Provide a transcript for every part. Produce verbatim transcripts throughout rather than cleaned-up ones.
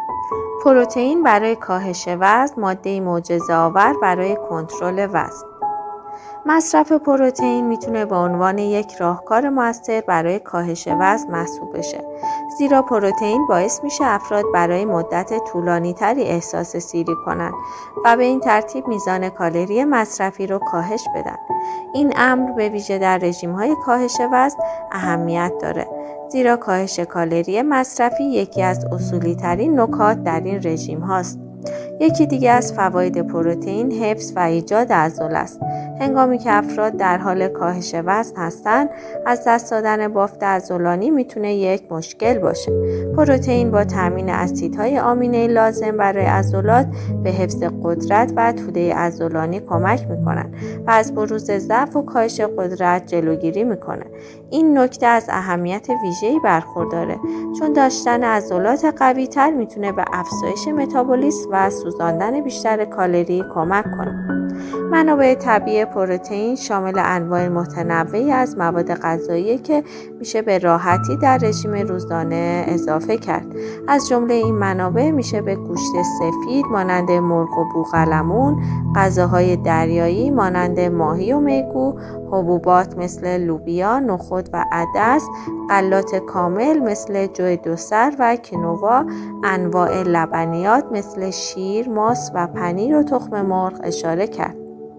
پروتئین برای کاهش وزن ماده معجزه‌آور برای کنترل وزن. مصرف پروتئین میتونه به عنوان یک راهکار مؤثر برای کاهش وزن محسوب بشه، زیرا پروتئین باعث میشه افراد برای مدت طولانی تری احساس سیری کنن و به این ترتیب میزان کالری مصرفی رو کاهش بدن. این امر به ویژه در رژیم‌های کاهش وزن اهمیت داره، زیرا کاهش کالری مصرفی یکی از اصولی ترین نکات در این رژیم هاست. یکی دیگه از فواید پروتئین حفظ و ایجاد عضل است. هنگامی که افراد در حال کاهش وزن هستند، از دست دادن بافت عضلانی میتونه یک مشکل باشه. پروتئین با تامین اسیدهای آمینه لازم برای عضلات به حفظ قدرت و توده عضلانی کمک میکنن و از بروز ضعف و کاهش قدرت جلوگیری میکنه. این نکته از اهمیت ویژه‌ای برخورداره، چون داشتن عضلات قوی‌تر میتونه به افزایش متابولیسم و سوزاندن بیشتر کالری کمک کنه. منابع طبیعی پروتئین شامل انواع متنوعی از مواد غذایی که میشه به راحتی در رژیم روزانه اضافه کرد. از جمله این منابع میشه به گوشت سفید مانند مرغ و بوقلمون، غذاهای دریایی مانند ماهی و میگو، حبوبات مثل لوبیا، نخود و عدس، غلات کامل مثل جو دوسر و کینوا، انواع لبنیات مثل شیر، ماست و پنیر و تخم مرغ اشاره کرد.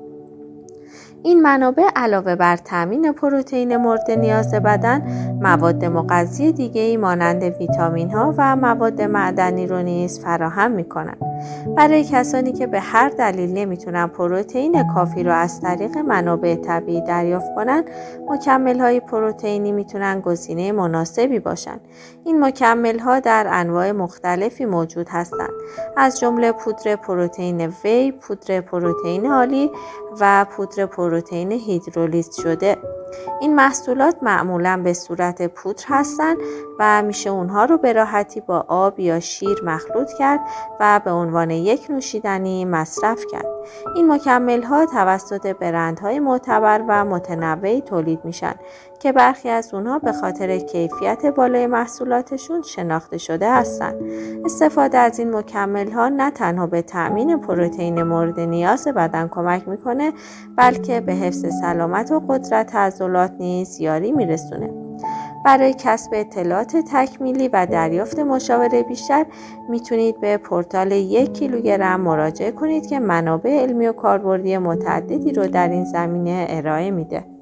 این منابع علاوه بر تامین پروتئین مورد نیاز بدن، مواد مغذی دیگه‌ای مانند ویتامین ها و مواد معدنی رو نیز فراهم می‌کنند. برای کسانی که به هر دلیل نمیتونن پروتئین کافی رو از طریق منابع طبیعی دریافت کنن، مکمل‌های پروتئینی میتونن گزینه مناسبی باشن. این مکمل‌ها در انواع مختلفی موجود هستند، از جمله پودر پروتئین وی، پودر پروتئین آلی و پودر پروتئین هیدرولیز شده. این محصولات معمولاً به صورت پودر هستند و میشه اونها رو به راحتی با آب یا شیر مخلوط کرد و به عنوان یک نوشیدنی مصرف کرد. این مکمل ها توسط برندهای معتبر و متنوعی تولید میشن که برخی از اونها به خاطر کیفیت بالای محصولاتشون شناخته شده هستند. استفاده از این مکمل ها نه تنها به تأمین پروتئین مورد نیاز بدن کمک میکنه، بلکه به حفظ سلامت و قدرت عضلات نیز یاری میرسونه. برای کسب اطلاعات تکمیلی و دریافت مشاوره بیشتر میتونید به پورتال یک کیلوگرم مراجعه کنید که منابع علمی و کاربردی متعددی رو در این زمینه ارائه میده.